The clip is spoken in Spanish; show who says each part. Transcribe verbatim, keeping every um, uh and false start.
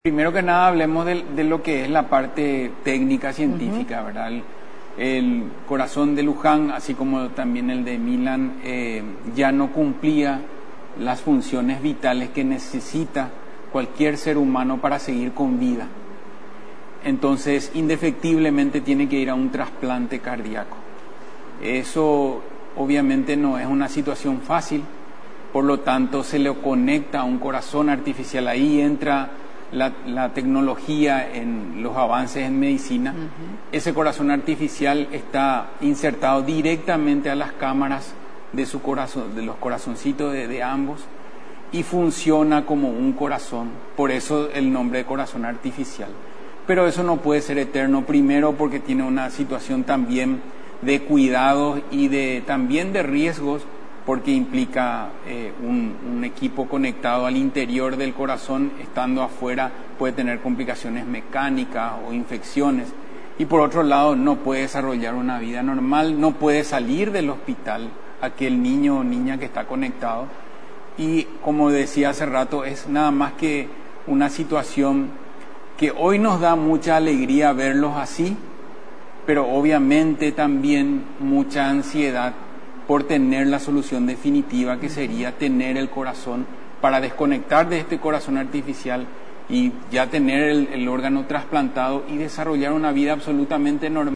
Speaker 1: Primero que nada hablemos de, de lo que es la parte técnica científica, uh-huh. ¿verdad? El, el corazón de Luján, así como también el de Milan, eh, ya no cumplía las funciones vitales que necesita cualquier ser humano para seguir con vida. Entonces, indefectiblemente tiene que ir a un trasplante cardíaco. Eso obviamente no es una situación fácil, por lo tanto se le conecta a un corazón artificial. Ahí entra La, la tecnología en los avances en medicina. Uh-huh. Ese corazón artificial está insertado directamente a las cámaras de su corazón, de los corazoncitos de, de ambos, y funciona como un corazón. Por eso el nombre de corazón artificial. Pero eso no puede ser eterno, primero porque tiene una situación también de cuidados y de también de riesgos, porque implica eh, un, un equipo conectado al interior del corazón, estando afuera puede tener complicaciones mecánicas o infecciones, y por otro lado no puede desarrollar una vida normal, no puede salir del hospital aquel niño o niña que está conectado, y como decía hace rato, es nada más que una situación que hoy nos da mucha alegría verlos así, pero obviamente también mucha ansiedad por tener la solución definitiva, que sería tener el corazón, para desconectar de este corazón artificial y ya tener el, el órgano trasplantado y desarrollar una vida absolutamente normal.